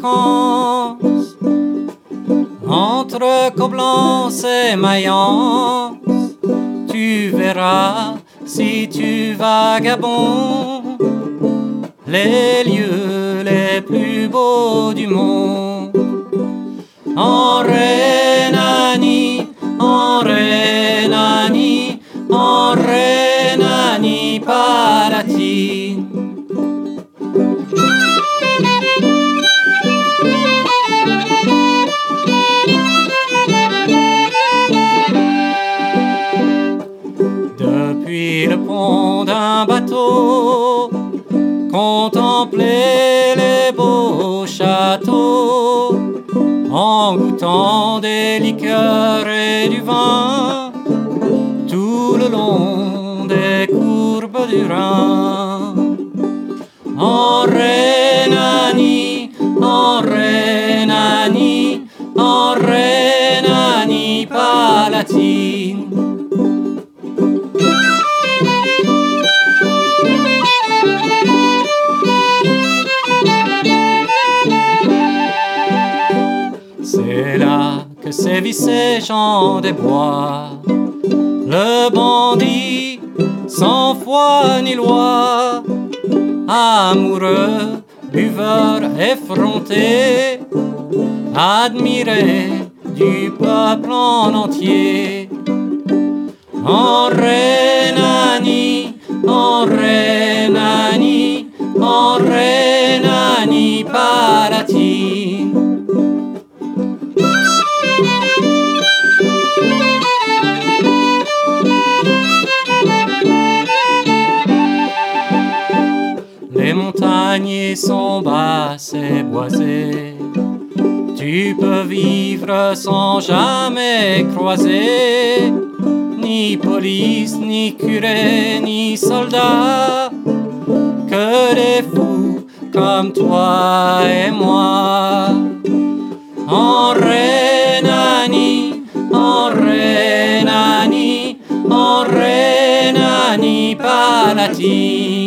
vacances entre Coblence et Mayence. Tu verras si tu vagabondes les lieux les plus beaux du monde. En Rhénanie, en Rhénanie, en Rhénanie-Palatine. Depuis le pont d'un bateau, contempler les beaux châteaux, en goûtant des liqueurs et du vin, tout le long des courbes du Rhin. En Rhénanie, en Rhénanie, en Rhénanie-Palatine. C'est là que sévissaient Jean des Bois, le bandit sans foi ni loi, amoureux, buveur effronté, admiré du peuple en entier. En Rhénanie, en Rhénanie, en Rhénanie-Palatine. Les montagnes sont basses et boisées, tu peux vivre sans jamais croiser ni police, ni curé, ni soldat, que des fous comme toi et moi. En Rhénanie, en Rhénanie, en Rhénanie-Palatine.